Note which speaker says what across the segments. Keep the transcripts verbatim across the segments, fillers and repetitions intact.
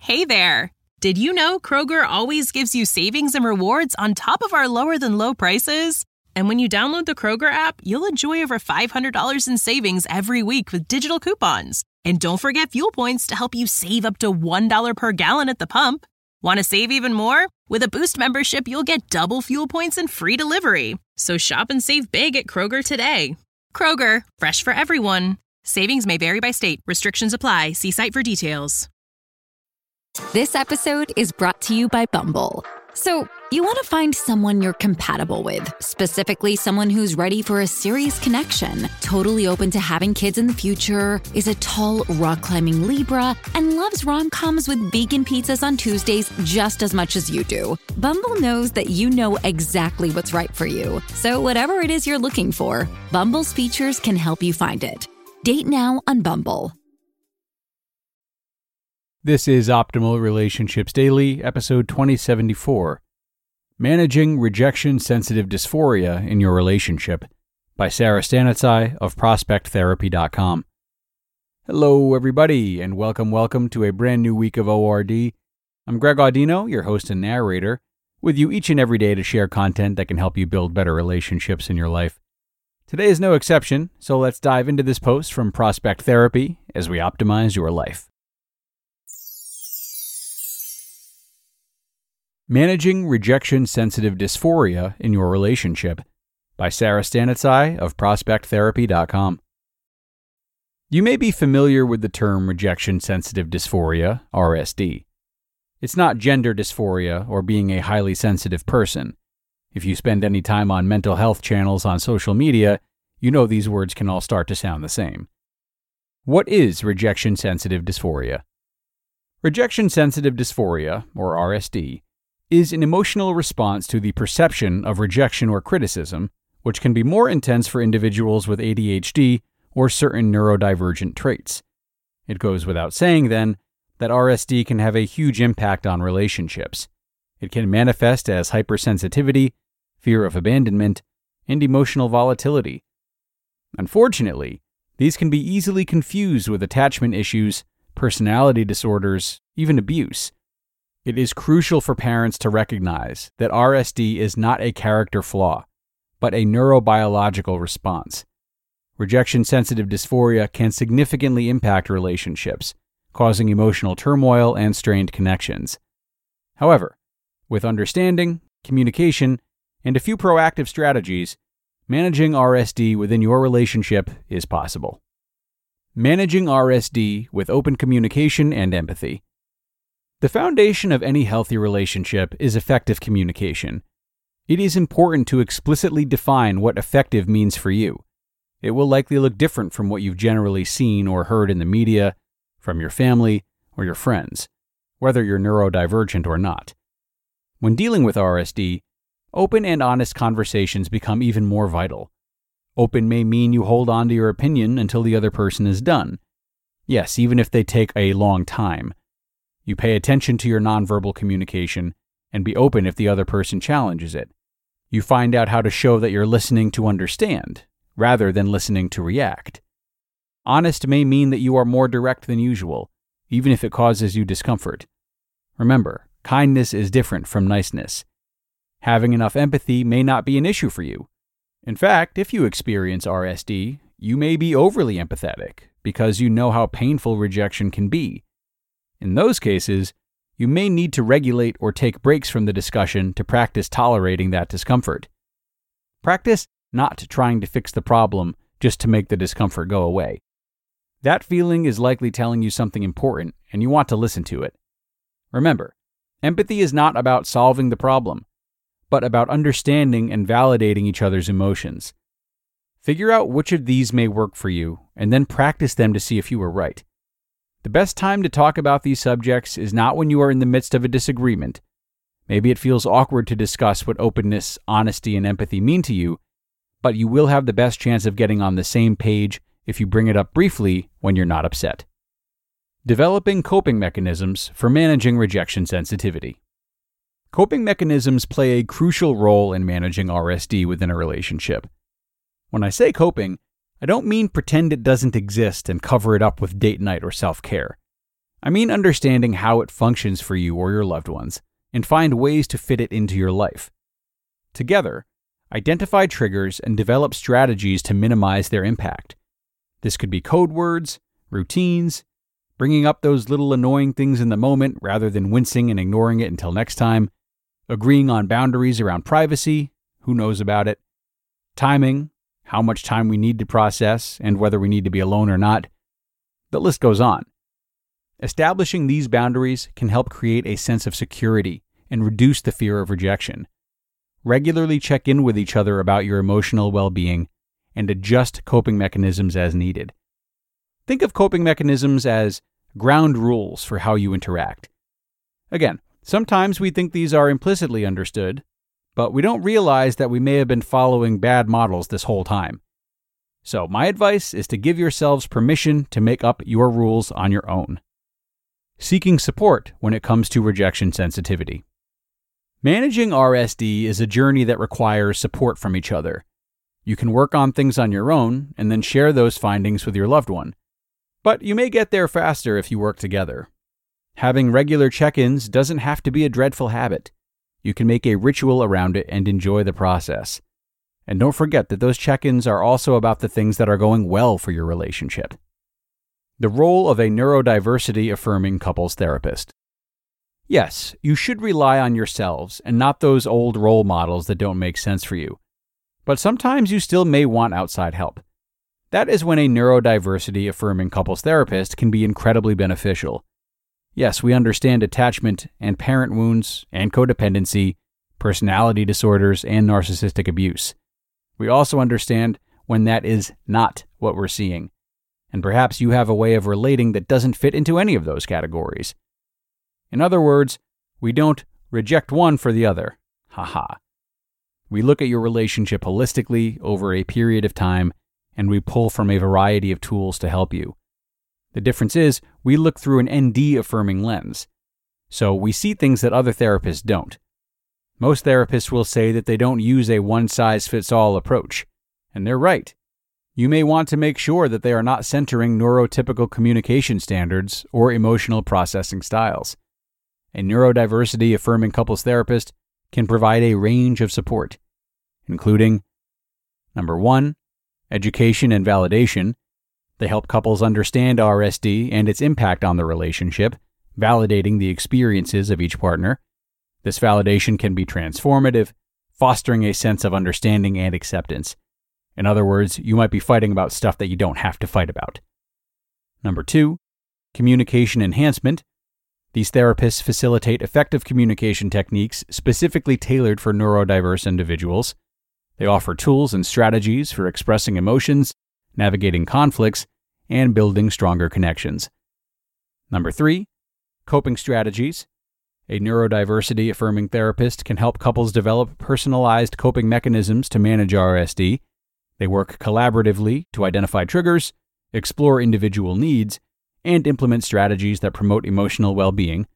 Speaker 1: Hey there! Did you know Kroger always gives you savings and rewards on top of our lower-than-low prices? And when you download the Kroger app, you'll enjoy over five hundred dollars in savings every week with digital coupons. And don't forget fuel points to help you save up to one dollar per gallon at the pump. Want to save even more? With a Boost membership, you'll get double fuel points and free delivery. So shop and save big at Kroger today. Kroger, fresh for everyone. Savings may vary by state. Restrictions apply. See site for details.
Speaker 2: This episode is brought to you by Bumble. So, you want to find someone you're compatible with, specifically someone who's ready for a serious connection, totally open to having kids in the future, is a tall, rock-climbing Libra, and loves rom-coms with vegan pizzas on Tuesdays just as much as you do. Bumble knows that you know exactly what's right for you. So whatever it is you're looking for, Bumble's features can help you find it. Date now on Bumble.
Speaker 3: This is Optimal Relationships Daily, episode twenty seventy-four, Managing Rejection-Sensitive Dysphoria in Your Relationship, by Sarah Stanitzai of prospect therapy dot com. Hello, everybody, and welcome, welcome to a brand new week of O R D. I'm Greg Audino, your host and narrator, with you each and every day to share content that can help you build better relationships in your life. Today is no exception, so let's dive into this post from Prospect Therapy as we optimize your life. Managing Rejection-Sensitive Dysphoria in Your Relationship, by Sarah Stanitzai of prospect therapy dot com. You may be familiar with the term rejection-sensitive dysphoria, R S D. It's not gender dysphoria or being a highly sensitive person. If you spend any time on mental health channels on social media, you know these words can all start to sound the same. What is rejection-sensitive dysphoria? Rejection-sensitive dysphoria, or R S D, is an emotional response to the perception of rejection or criticism, which can be more intense for individuals with A D H D or certain neurodivergent traits. It goes without saying, then, that R S D can have a huge impact on relationships. It can manifest as hypersensitivity, fear of abandonment, and emotional volatility. Unfortunately, these can be easily confused with attachment issues, personality disorders, even abuse. It is crucial for parents to recognize that R S D is not a character flaw, but a neurobiological response. Rejection-sensitive dysphoria can significantly impact relationships, causing emotional turmoil and strained connections. However, with understanding, communication, and a few proactive strategies, managing R S D within your relationship is possible. Managing R S D with open communication and empathy. The foundation of any healthy relationship is effective communication. It is important to explicitly define what effective means for you. It will likely look different from what you've generally seen or heard in the media, from your family, or your friends, whether you're neurodivergent or not. When dealing with R S D, open and honest conversations become even more vital. Open may mean you hold on to your opinion until the other person is done. Yes, even if they take a long time. You pay attention to your nonverbal communication and be open if the other person challenges it. You find out how to show that you're listening to understand, rather than listening to react. Honest may mean that you are more direct than usual, even if it causes you discomfort. Remember, kindness is different from niceness. Having enough empathy may not be an issue for you. In fact, if you experience R S D, you may be overly empathetic because you know how painful rejection can be. In those cases, you may need to regulate or take breaks from the discussion to practice tolerating that discomfort. Practice not trying to fix the problem just to make the discomfort go away. That feeling is likely telling you something important, and you want to listen to it. Remember, empathy is not about solving the problem, but about understanding and validating each other's emotions. Figure out which of these may work for you, and then practice them to see if you were right. The best time to talk about these subjects is not when you are in the midst of a disagreement. Maybe it feels awkward to discuss what openness, honesty, and empathy mean to you, but you will have the best chance of getting on the same page if you bring it up briefly when you're not upset. Developing coping mechanisms for managing rejection sensitivity. Coping mechanisms play a crucial role in managing R S D within a relationship. When I say coping, I don't mean pretend it doesn't exist and cover it up with date night or self-care. I mean understanding how it functions for you or your loved ones, and find ways to fit it into your life. Together, identify triggers and develop strategies to minimize their impact. This could be code words, routines, bringing up those little annoying things in the moment rather than wincing and ignoring it until next time, agreeing on boundaries around privacy, who knows about it, timing, how much time we need to process, and whether we need to be alone or not. The list goes on. Establishing these boundaries can help create a sense of security and reduce the fear of rejection. Regularly check in with each other about your emotional well-being and adjust coping mechanisms as needed. Think of coping mechanisms as ground rules for how you interact. Again, sometimes we think these are implicitly understood, but we don't realize that we may have been following bad models this whole time. So my advice is to give yourselves permission to make up your rules on your own. Seeking support when it comes to rejection sensitivity. Managing R S D is a journey that requires support from each other. You can work on things on your own and then share those findings with your loved one. But you may get there faster if you work together. Having regular check-ins doesn't have to be a dreadful habit. You can make a ritual around it and enjoy the process. And don't forget that those check-ins are also about the things that are going well for your relationship. The role of a neurodiversity-affirming couples therapist. Yes, you should rely on yourselves and not those old role models that don't make sense for you. But sometimes you still may want outside help. That is when a neurodiversity-affirming couples therapist can be incredibly beneficial. Yes, we understand attachment and parent wounds and codependency, personality disorders, and narcissistic abuse. We also understand when that is not what we're seeing. And perhaps you have a way of relating that doesn't fit into any of those categories. In other words, we don't reject one for the other. Haha. We look at your relationship holistically over a period of time, and we pull from a variety of tools to help you. The difference is, we look through an N D-affirming lens. So we see things that other therapists don't. Most therapists will say that they don't use a one-size-fits-all approach. And they're right. You may want to make sure that they are not centering neurotypical communication standards or emotional processing styles. A neurodiversity-affirming couples therapist can provide a range of support, including number one, education and validation. They help couples understand R S D and its impact on the relationship, validating the experiences of each partner. This validation can be transformative, fostering a sense of understanding and acceptance. In other words, you might be fighting about stuff that you don't have to fight about. Number two, communication enhancement. These therapists facilitate effective communication techniques specifically tailored for neurodiverse individuals. They offer tools and strategies for expressing emotions, navigating conflicts, and building stronger connections. Number three, coping strategies. A neurodiversity-affirming therapist can help couples develop personalized coping mechanisms to manage R S D. They work collaboratively to identify triggers, explore individual needs, and implement strategies that promote emotional well-being.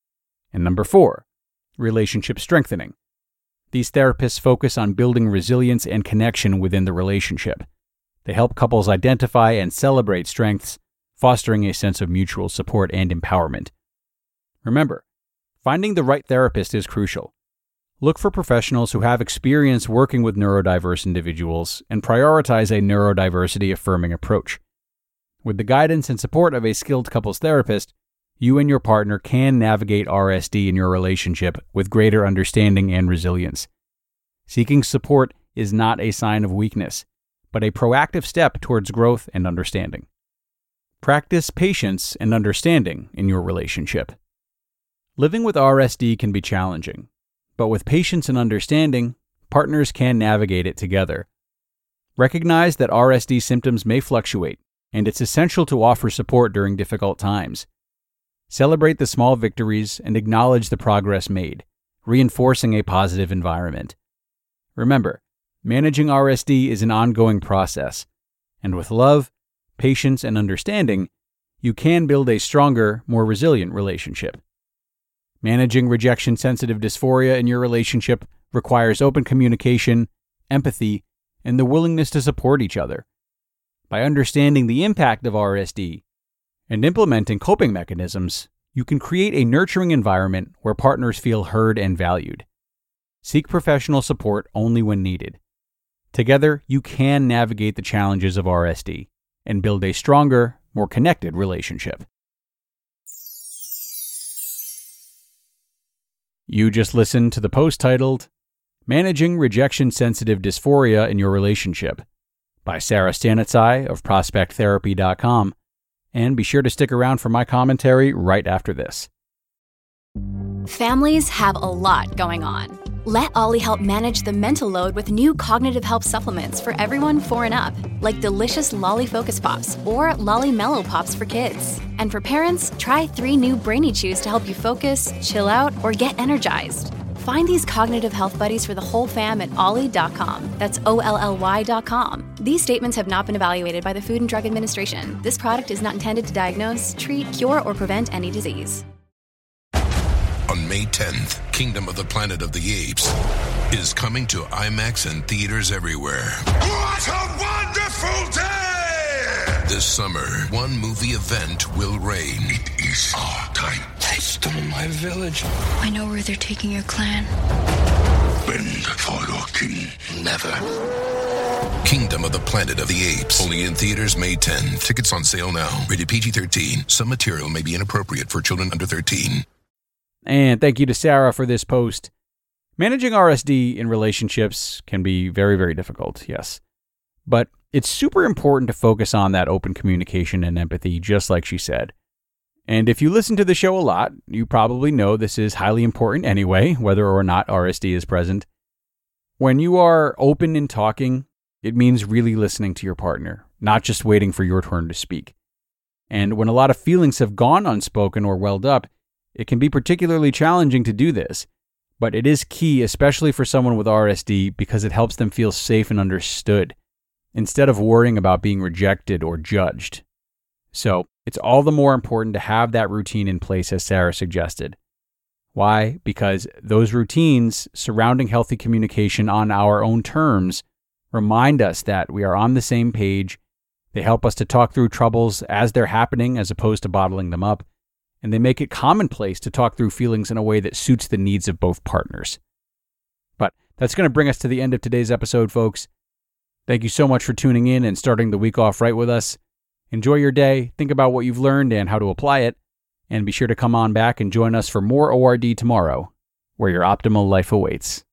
Speaker 3: And number four, relationship strengthening. These therapists focus on building resilience and connection within the relationship. They help couples identify and celebrate strengths, fostering a sense of mutual support and empowerment. Remember, finding the right therapist is crucial. Look for professionals who have experience working with neurodiverse individuals and prioritize a neurodiversity-affirming approach. With the guidance and support of a skilled couples therapist, you and your partner can navigate R S D in your relationship with greater understanding and resilience. Seeking support is not a sign of weakness, but a proactive step towards growth and understanding. Practice patience and understanding in your relationship. Living with R S D can be challenging, but with patience and understanding, partners can navigate it together. Recognize that R S D symptoms may fluctuate, and it's essential to offer support during difficult times. Celebrate the small victories and acknowledge the progress made, reinforcing a positive environment. Remember, managing R S D is an ongoing process, and with love, patience, and understanding, you can build a stronger, more resilient relationship. Managing rejection-sensitive dysphoria in your relationship requires open communication, empathy, and the willingness to support each other. By understanding the impact of R S D, and implementing coping mechanisms, you can create a nurturing environment where partners feel heard and valued. Seek professional support only when needed. Together, you can navigate the challenges of R S D and build a stronger, more connected relationship. You just listened to the post titled, Managing Rejection-Sensitive Dysphoria in Your Relationship by Sarah Stanitzai of prospect therapy dot com, and be sure to stick around for my commentary right after this.
Speaker 4: Families have a lot going on. Let Ollie help manage the mental load with new cognitive help supplements for everyone four and up, like delicious Lolly Focus Pops or Lolly Mellow Pops for kids. And for parents, try three new Brainy Chews to help you focus, chill out, or get energized. Find these cognitive health buddies for the whole fam at ollie dot com. That's O L L Y dot com. These statements have not been evaluated by the Food and Drug Administration. This product is not intended to diagnose, treat, cure, or prevent any disease.
Speaker 5: On May tenth, Kingdom of the Planet of the Apes is coming to IMAX and theaters everywhere.
Speaker 6: What a wonderful day!
Speaker 5: This summer, one movie event will reign.
Speaker 6: It is our time.
Speaker 7: They stole my village.
Speaker 8: I know where they're taking your clan.
Speaker 6: Bend for your king.
Speaker 7: Never.
Speaker 5: Kingdom of the Planet of the Apes. Only in theaters May tenth. Tickets on sale now. Rated P G thirteen. Some material may be inappropriate for children under thirteen.
Speaker 3: And thank you to Sarah for this post. Managing R S D in relationships can be very, very difficult, yes. But it's super important to focus on that open communication and empathy, just like she said. And if you listen to the show a lot, you probably know this is highly important anyway, whether or not R S D is present. When you are open in talking, it means really listening to your partner, not just waiting for your turn to speak. And when a lot of feelings have gone unspoken or welled up, it can be particularly challenging to do this, but it is key, especially for someone with R S D, because it helps them feel safe and understood, instead of worrying about being rejected or judged. So, it's all the more important to have that routine in place, as Sarah suggested. Why? Because those routines surrounding healthy communication on our own terms remind us that we are on the same page. They help us to talk through troubles as they're happening as opposed to bottling them up. And they make it commonplace to talk through feelings in a way that suits the needs of both partners. But that's going to bring us to the end of today's episode, folks. Thank you so much for tuning in and starting the week off right with us. Enjoy your day, think about what you've learned and how to apply it, and be sure to come on back and join us for more O R D tomorrow, where your optimal life awaits.